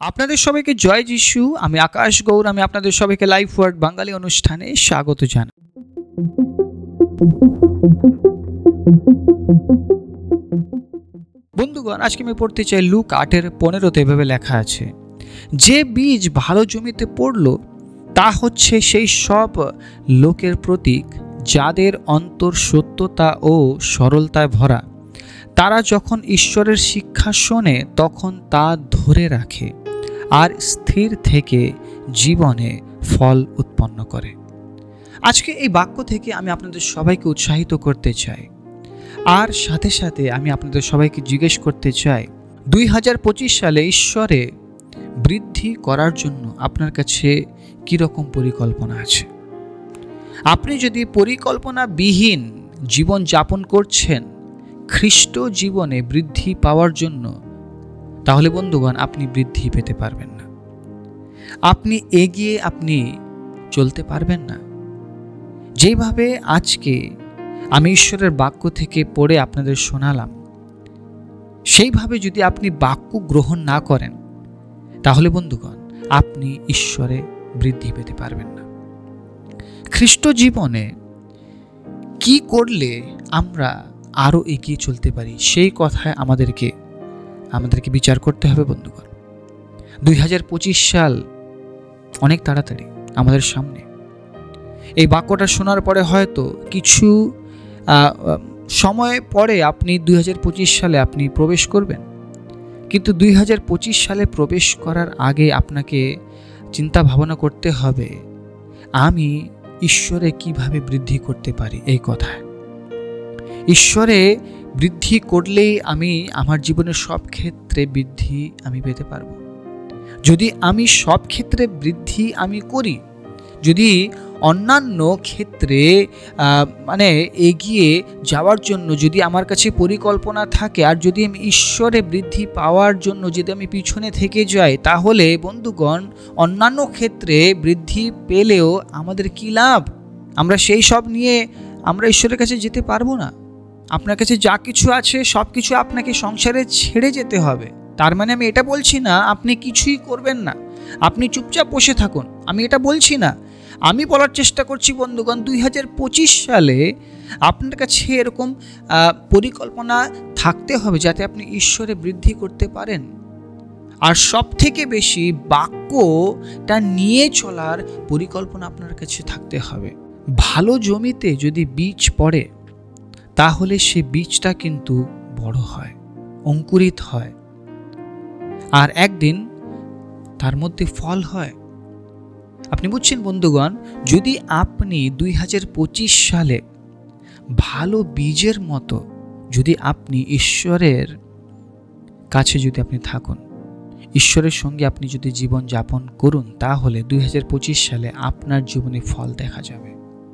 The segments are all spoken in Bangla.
আপনাদের সবাইকে জয় যিশু। আমি আকাশ গৌর। আমি আপনাদের সবাইকে লাইফ ওয়ার্ড বাঙালি অনুষ্ঠানে স্বাগত জানাই। বন্ধুগণ, আজকে আমি পড়তে চাই লুক 8:15। এভাবে লেখা আছে, যে বীজ ভালো জমিতে পড়ল তা হচ্ছে সেই সব লোকের প্রতীক যাদের অন্তর সত্যতা ও সরলতায় ভরা। তারা যখন ঈশ্বরের শিক্ষা শোনে তখন তা ধরে রাখে আর স্থির থেকে জীবনে ফল উৎপন্ন করে। আজকে এই বাক্য থেকে আমি আপনাদের সবাইকে উৎসাহিত করতে চাই, আর সাথে সাথে আমি আপনাদের সবাইকে জিজ্ঞেস করতে চাই, 2025 সালে ঈশ্বরে বৃদ্ধি করার জন্য আপনার কাছে কীরকম পরিকল্পনা আছে? আপনি যদি পরিকল্পনাবিহীন জীবন যাপন করছেন খ্রিস্ট জীবনে বৃদ্ধি পাওয়ার জন্য, তাহলে বন্ধুগণ আপনি বৃদ্ধি পেতে পারবেন না, আপনি এগিয়ে চলতে পারবেন না। যেভাবে আজকে আমি ঈশ্বরের বাক্য থেকে পড়ে আপনাদের শোনালাম, সেইভাবে যদি আপনি বাক্য গ্রহণ না করেন তাহলে বন্ধুগণ আপনি ঈশ্বরে বৃদ্ধি পেতে পারবেন না। খ্রিস্ট জীবনে কি করলে আমরা আরও এগিয়ে চলতে পারি সেই কথায় আমাদেরকে বিচার করতে হবে বন্ধুগণ। 2025 সাল অনেক তাড়াতাড়ি আমাদের সামনে। এই বাক্যটা শোনার পরে হয়তো কিছু সময় পরে আপনি 2025 সালে আপনি প্রবেশ করবেন, কিন্তু 2025 সালে প্রবেশ করার আগে আপনাকে চিন্তা ভাবনা করতে হবে, আমি ঈশ্বরে কিভাবে বৃদ্ধি করতে পারি। এই কথায় ঈশ্বরে বৃদ্ধি করলেই আমি আমার জীবনের সব ক্ষেত্রে বৃদ্ধি আমি পেতে পারবো। যদি আমি সব ক্ষেত্রে বৃদ্ধি আমি করি, যদি অন্যান্য ক্ষেত্রে এগিয়ে যাওয়ার জন্য যদি আমার কাছে পরিকল্পনা থাকে, আর যদি আমি ঈশ্বরে বৃদ্ধি পাওয়ার জন্য যদি আমি পিছনে থেকে যাই, তাহলে বন্ধুগণ অন্যান্য ক্ষেত্রে বৃদ্ধি পেলেও আমাদের কি লাভ? আমরা সেই সব নিয়ে আমরা ঈশ্বরের কাছে যেতে পারবো না। আপনার কাছে যা কিছু আছে সব কিছু আপনাকে সংসারে ছেড়ে যেতে হবে। তার মানে আমি এটা বলছি না আপনি কিছুই করবেন না, আপনি চুপচাপ বসে থাকুন, আমি এটা বলছি না। আমি বলার চেষ্টা করছি বন্ধুগণ, 2025 সালে আপনার কাছে এরকম পরিকল্পনা থাকতে হবে যাতে আপনি ঈশ্বরে বৃদ্ধি করতে পারেন। আর সব থেকে বেশি বাক্যটা নিয়ে চলার পরিকল্পনা আপনার কাছে থাকতে হবে। ভালো জমিতে যদি বীজ পড়ে তাহলে সে বীজটা কিন্তু বড় হয়, অঙ্কুরিত হয়, আর একদিন তার মধ্যে ফল হয়। আপনি বুঝছেন বন্ধুগণ, যদি আপনি 2025 সালে ভালো বীজের মতো যদি আপনি ঈশ্বরের কাছে যদি আপনি থাকুন, ঈশ্বরের সঙ্গে আপনি যদি জীবন যাপন করুন, তাহলে 2025 সালে আপনার জীবনে ফল দেখা যাবে।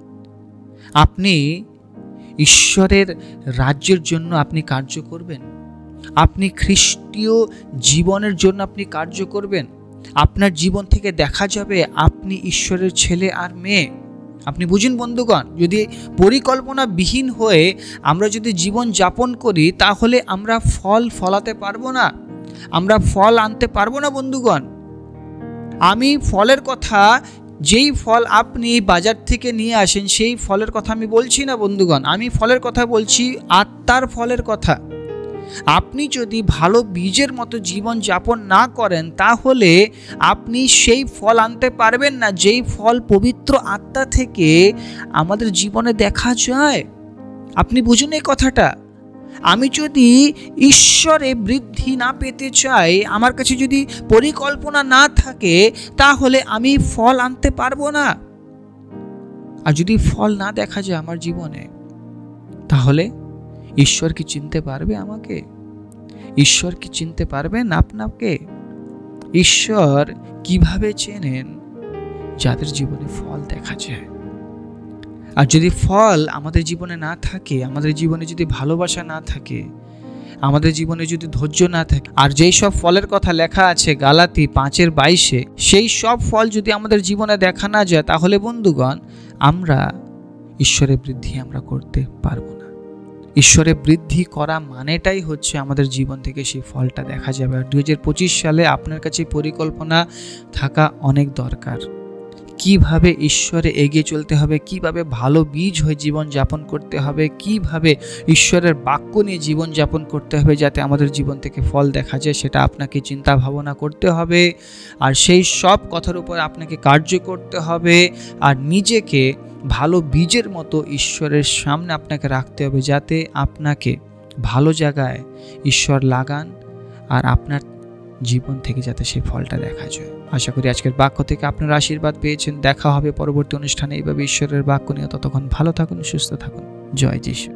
আপনি ঈশ্বরের রাজ্যের জন্য আপনি কার্য করবেন, আপনি খ্রিস্টীয় জীবনের জন্য আপনি কার্য করবেন। আপনার জীবন থেকে দেখা যাবে আপনি ঈশ্বরের ছেলে আর মেয়ে। আপনি বুঝুন বন্ধুগণ, যদি পরিকল্পনাবিহীন হয়ে আমরা যদি জীবন যাপন করি তাহলে আমরা ফল ফলাতে পারবো না, আমরা ফল আনতে পারবো না বন্ধুগণ। আমি ফলের কথা, যেই ফল আপনি বাজার থেকে নিয়ে আসেন সেই ফলের কথা আমি বলছি না বন্ধুগণ, আমি ফলের কথা বলছি আত্মার ফলের কথা। আপনি যদি ভালো বীজের মতো জীবন যাপন না করেন তাহলে আপনি সেই ফল আনতে পারবেন না, যেই ফল পবিত্র আত্মা থেকে আমাদের জীবনে দেখা যায়। আপনি বুঝুন এই কথাটা। আমি যদি ঈশ্বরে বৃদ্ধি না পেতে চাই, আমার কাছে যদি পরিকল্পনা না থাকে, তাহলে আমি ফল আনতে পারবো না। আর যদি ফল না দেখা যায় আমার জীবনে, তাহলে ঈশ্বর কি চিনতে পারবে আমাকে? ঈশ্বর কি চিনতে পারবেন আপনাকে? ঈশ্বর কিভাবে চেনেন? যাদের জীবনে ফল দেখা যায়। আর যদি ফল আমাদের জীবনে না থাকে, আমাদের জীবনে যদি ভালোবাসা না থাকে, আমাদের জীবনে যদি ধৈর্য না থাকে, আর যেই সব ফলের কথা লেখা আছে গালাতি 5:22, সেই সব ফল যদি আমাদের জীবনে দেখা না যায়, তাহলে বন্ধুগণ আমরা ঈশ্বরের বৃদ্ধি আমরা করতে পারবো না। ঈশ্বরে বৃদ্ধি করা মানেটাই হচ্ছে আমাদের জীবন থেকে সেই ফলটা দেখা যাবে। আর 2025 সালে আপনার কাছে পরিকল্পনা থাকা অনেক দরকার। কিভাবে ঈশ্বরে এগিয়ে চলতে হবে, কিভাবে ভালো বীজ হয়ে জীবন যাপন করতে হবে, কিভাবে ঈশ্বরের বাক্য নিয়ে জীবন যাপন করতে হবে যাতে আমাদের জীবন থেকে ফল দেখা যায়, সেটা আপনাকে চিন্তা ভাবনা করতে হবে। আর সেই সব কথার উপর আপনাকে কার্য করতে হবে। আর নিজেকে ভালো বীজের মতো ঈশ্বরের সামনে আপনাকে রাখতে হবে যাতে আপনাকে ভালো জায়গায় ঈশ্বর লাগান আর আপনার জীবন থেকে যাতে সেই ফলটা দেখা যায়। আশা করি আজকের বাক্য থেকে আপনারা আশীর্বাদ পেয়েছেন। দেখা হবে পরবর্তী অনুষ্ঠানে এইভাবে ঈশ্বরের বাক্য নিয়ে। ততক্ষণ ভালো থাকুন, সুস্থ থাকুন। জয় যিশু।